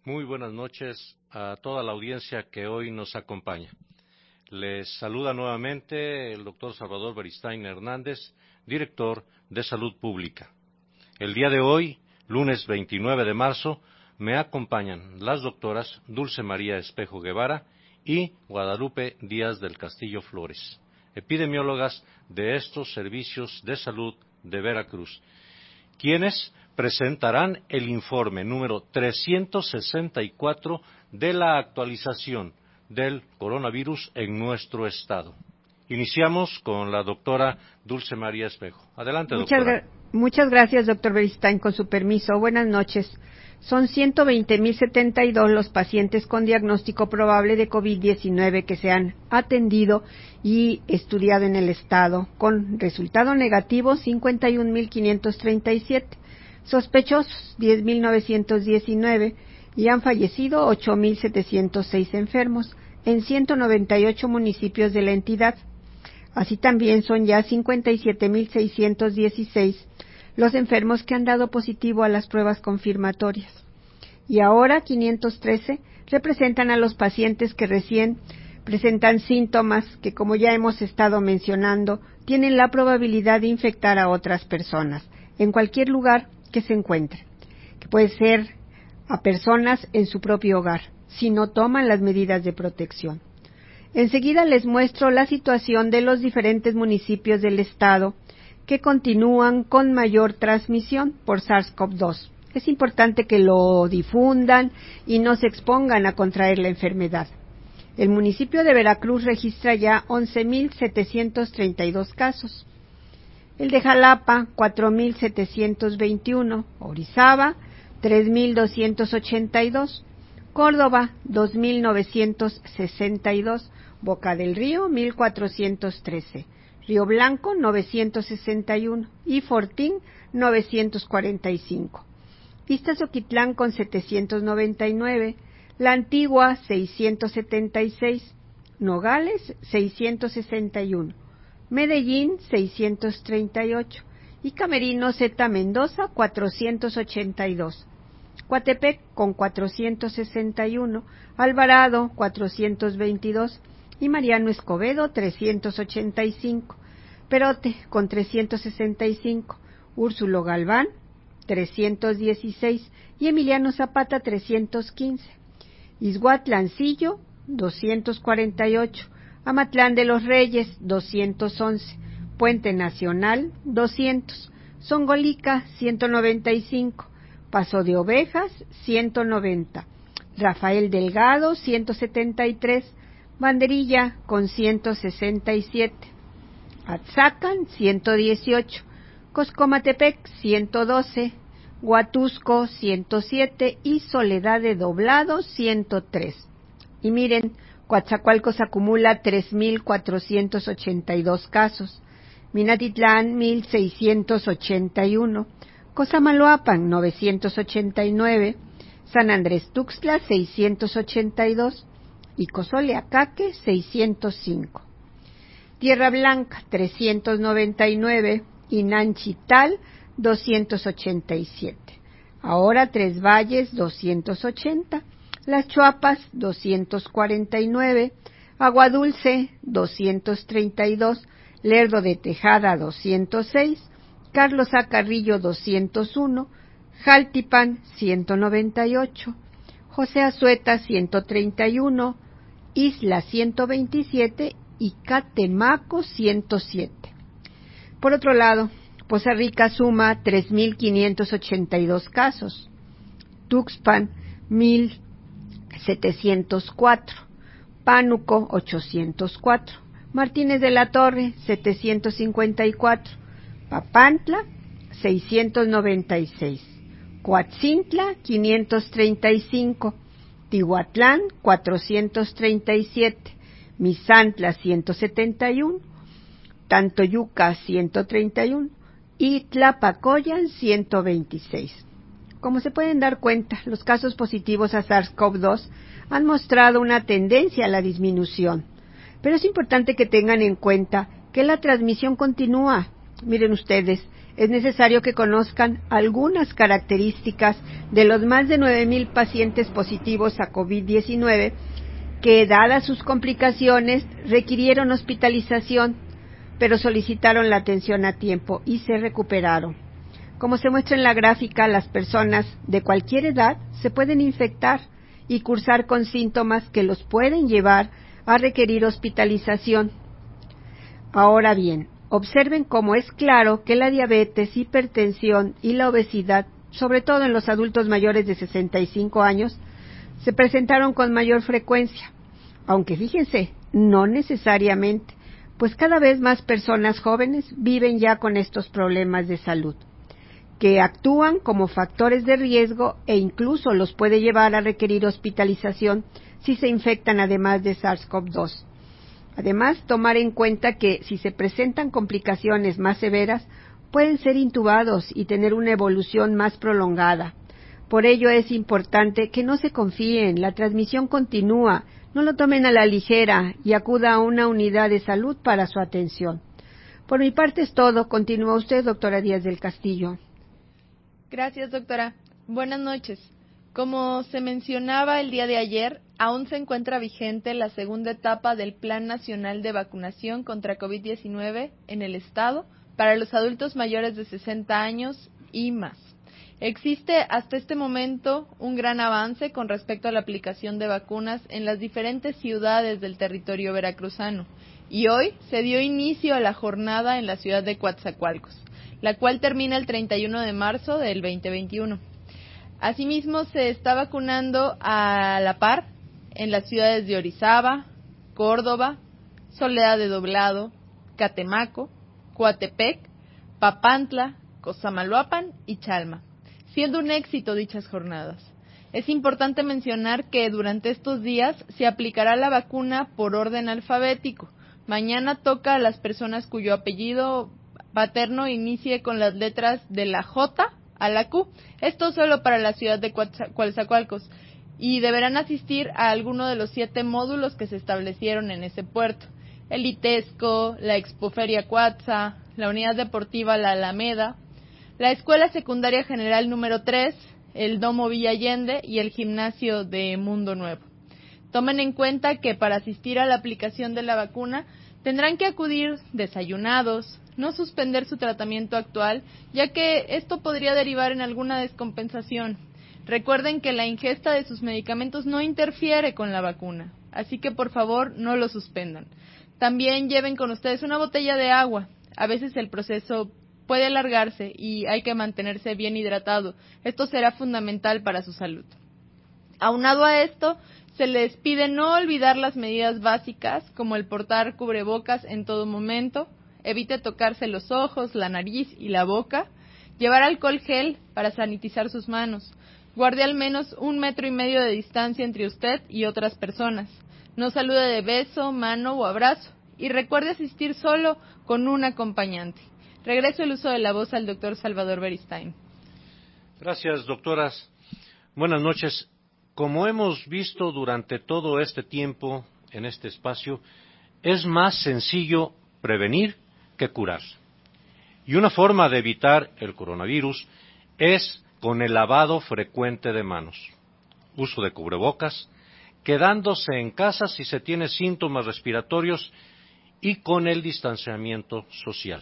Muy buenas noches a toda la audiencia que hoy nos acompaña. Les saluda nuevamente el doctor Salvador Beristain Hernández, director de Salud Pública. El día de hoy, lunes 29 de marzo, me acompañan las doctoras Dulce María Espejo Guevara y Guadalupe Díaz del Castillo Flores, epidemiólogas de estos servicios de salud de Veracruz, quienes presentarán el informe número 364 de la actualización del coronavirus en nuestro estado. Iniciamos con la doctora Dulce María Espejo. Adelante, doctora. Muchas gracias, doctor Beristain, con su permiso. Buenas noches. Son 120.072 los pacientes con diagnóstico probable de COVID-19 que se han atendido y estudiado en el estado, con resultado negativo 51.537, sospechosos 10.919 y han fallecido 8.706 enfermos en 198 municipios de la entidad. Así también son ya 57.616 los enfermos que han dado positivo a las pruebas confirmatorias. Y ahora 513 representan a los pacientes que recién presentan síntomas que, como ya hemos estado mencionando, tienen la probabilidad de infectar a otras personas en cualquier lugar que se encuentren, que puede ser a personas en su propio hogar, si no toman las medidas de protección. Enseguida les muestro la situación de los diferentes municipios del estado que continúan con mayor transmisión por SARS-CoV-2. Es importante que lo difundan y no se expongan a contraer la enfermedad. El municipio de Veracruz registra ya 11.732 casos. El de Jalapa, 4.721. Orizaba, 3.282. Córdoba, 2.962. Boca del Río, 1.413. Río Blanco, 961. Y Fortín, 945. Iztazoquitlán con 799. La Antigua, 676. Nogales, 661. Medellín, 638. Y Camerino Zeta Mendoza, 482. Coatepec con 461, Alvarado 422 y Mariano Escobedo 385, Perote con 365, Úrsulo Galván 316 y Emiliano Zapata 315, Izhuatlancillo 248, Amatlán de los Reyes 211, Puente Nacional 200, Zongolica 195, Paso de Ovejas, 190. Rafael Delgado, 173. Banderilla, con 167. Atzacan, 118. Coscomatepec, 112. Huatusco, 107. Y Soledad de Doblado, 103. Y miren, Coatzacoalcos acumula 3.482 casos. Minatitlán, 1.681. Cosamaloapan, 989, San Andrés Tuxtla, 682, y Cozoleacaque, 605. Tierra Blanca, 399, y Nanchital, 287. Ahora Tres Valles, 280, Las Chuapas, 249, Agua Dulce, 232, Lerdo de Tejada, 206, Carlos A. Carrillo 201, Jaltipan 198, José Azueta 131, Isla 127 y Catemaco 107. Por otro lado, Poza Rica suma 3.582 casos, Tuxpan 1.704, Pánuco 804, Martínez de la Torre 754, Papantla, 696, Coatzintla, 535, Tihuatlán, 437, Misantla, 171, Tantoyuca, 131 y Tlapacoyan, 126. Como se pueden dar cuenta, los casos positivos a SARS-CoV-2 han mostrado una tendencia a la disminución, pero es importante que tengan en cuenta que la transmisión continúa. Miren ustedes, es necesario que conozcan algunas características de los más de 9,000 pacientes positivos a COVID-19 que, dadas sus complicaciones, requirieron hospitalización, pero solicitaron la atención a tiempo y se recuperaron. Como se muestra en la gráfica, las personas de cualquier edad se pueden infectar y cursar con síntomas que los pueden llevar a requerir hospitalización. Ahora bien, observen cómo es claro que la diabetes, hipertensión y la obesidad, sobre todo en los adultos mayores de 65 años, se presentaron con mayor frecuencia, aunque fíjense, no necesariamente, pues cada vez más personas jóvenes viven ya con estos problemas de salud, que actúan como factores de riesgo e incluso los puede llevar a requerir hospitalización si se infectan además de SARS-CoV-2. Además, tomar en cuenta que si se presentan complicaciones más severas, pueden ser intubados y tener una evolución más prolongada. Por ello es importante que no se confíen, la transmisión continúa, no lo tomen a la ligera y acuda a una unidad de salud para su atención. Por mi parte es todo. Continúa usted, doctora Díaz del Castillo. Gracias, doctora. Buenas noches. Como se mencionaba el día de ayer, aún se encuentra vigente la segunda etapa del Plan Nacional de Vacunación contra COVID-19 en el Estado para los adultos mayores de 60 años y más. Existe hasta este momento un gran avance con respecto a la aplicación de vacunas en las diferentes ciudades del territorio veracruzano, y hoy se dio inicio a la jornada en la ciudad de Coatzacoalcos, la cual termina el 31 de marzo del 2021. Asimismo, se está vacunando a la par en las ciudades de Orizaba, Córdoba, Soledad de Doblado, Catemaco, Coatepec, Papantla, Cosamaloapan y Chalma, siendo un éxito dichas jornadas. Es importante mencionar que durante estos días se aplicará la vacuna por orden alfabético. Mañana toca a las personas cuyo apellido paterno inicie con las letras de la J a la Q. Esto solo para la ciudad de Coatzacoalcos, y deberán asistir a alguno de los 7 módulos que se establecieron en ese puerto: el ITESCO, la Expoferia Coatza, la Unidad Deportiva La Alameda, la Escuela Secundaria General número 3, el Domo Villa Allende y el Gimnasio de Mundo Nuevo. Tomen en cuenta que para asistir a la aplicación de la vacuna tendrán que acudir desayunados, no suspender su tratamiento actual, ya que esto podría derivar en alguna descompensación. Recuerden que la ingesta de sus medicamentos no interfiere con la vacuna, así que por favor no lo suspendan. También lleven con ustedes una botella de agua. A veces el proceso puede alargarse y hay que mantenerse bien hidratado. Esto será fundamental para su salud. Aunado a esto, se les pide no olvidar las medidas básicas, como el portar cubrebocas en todo momento, evite tocarse los ojos, la nariz y la boca, llevar alcohol gel para sanitizar sus manos, guarde al menos 1,5 metros de distancia entre usted y otras personas, no salude de beso, mano o abrazo, y recuerde asistir solo con un acompañante. Regreso el uso de la voz al doctor Salvador Beristain. Gracias, doctoras. Buenas noches. Como hemos visto durante todo este tiempo en este espacio, es más sencillo prevenir que curar. Y una forma de evitar el coronavirus es con el lavado frecuente de manos, uso de cubrebocas, quedándose en casa si se tiene síntomas respiratorios y con el distanciamiento social.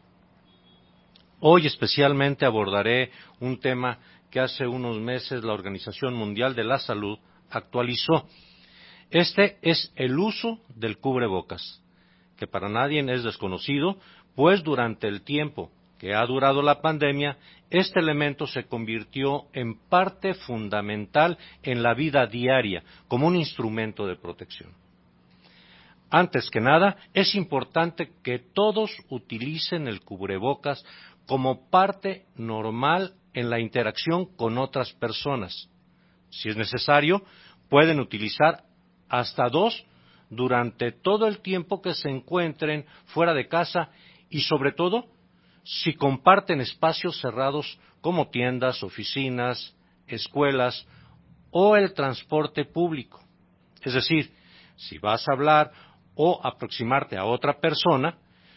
Hoy especialmente abordaré un tema que hace unos meses la Organización Mundial de la Salud actualizó. Este es el uso del cubrebocas, que para nadie es desconocido, pues durante el tiempo que ha durado la pandemia, este elemento se convirtió en parte fundamental en la vida diaria, como un instrumento de protección. Antes que nada, es importante que todos utilicen el cubrebocas como parte normal en la interacción con otras personas. Si es necesario, pueden utilizar hasta 2 durante todo el tiempo que se encuentren fuera de casa y sobre todo si comparten espacios cerrados como tiendas, oficinas, escuelas o el transporte público. Es decir, si vas a hablar o aproximarte a otra persona,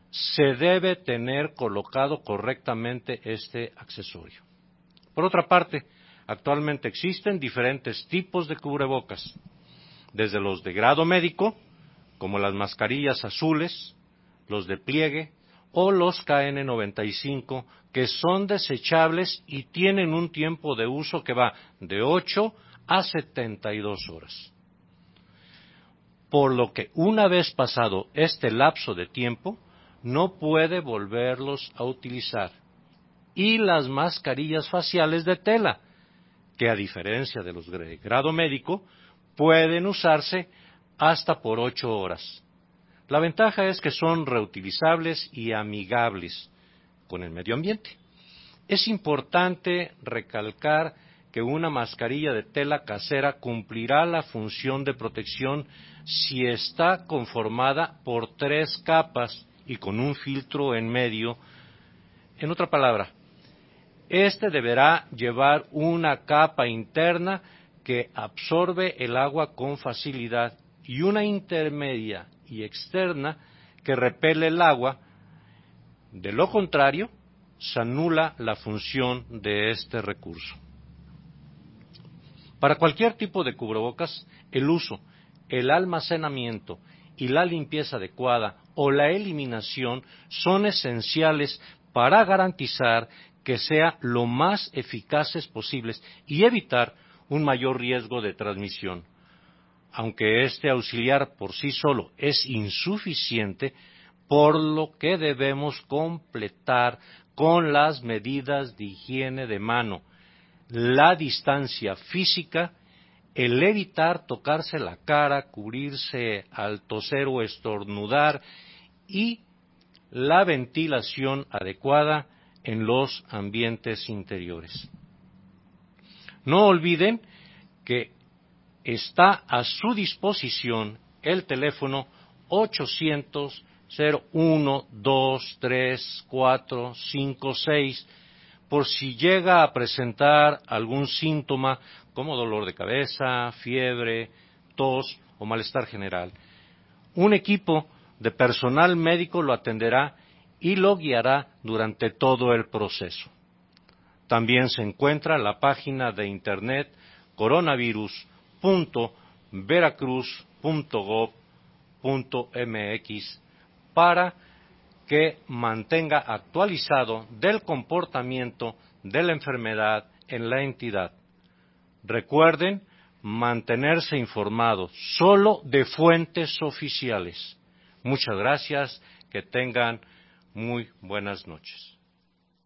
se debe tener colocado correctamente este accesorio. Por otra parte, actualmente existen diferentes tipos de cubrebocas, desde los de grado médico, como las mascarillas azules, los de pliegue o los KN95, que son desechables y tienen un tiempo de uso que va de 8 a 72 horas. Por lo que una vez pasado este lapso de tiempo, no puede volverlos a utilizar. Y las mascarillas faciales de tela, que a diferencia de los de grado médico, pueden usarse hasta por 8 horas. La ventaja es que son reutilizables y amigables con el medio ambiente. Es importante recalcar que una mascarilla de tela casera cumplirá la función de protección si está conformada por 3 capas y con un filtro en medio. En otra palabra, este deberá llevar una capa interna que absorbe el agua con facilidad y una intermedia y externa que repele el agua. De lo contrario, se anula la función de este recurso. Para cualquier tipo de cubrebocas, el uso, el almacenamiento y la limpieza adecuada o la eliminación son esenciales para garantizar que sea lo más eficaces posibles y evitar un mayor riesgo de transmisión. Aunque este auxiliar por sí solo es insuficiente, por lo que debemos completar con las medidas de higiene de mano, la distancia física, el evitar tocarse la cara, cubrirse al toser o estornudar y la ventilación adecuada en los ambientes interiores. No olviden que está a su disposición el teléfono 800-01-23456 por si llega a presentar algún síntoma como dolor de cabeza, fiebre, tos o malestar general. Un equipo de personal médico lo atenderá y lo guiará durante todo el proceso. También se encuentra la página de internet coronavirus.veracruz.gov.mx para que mantenga actualizado del comportamiento de la enfermedad en la entidad. Recuerden mantenerse informados solo de fuentes oficiales. Muchas gracias, que tengan muy buenas noches.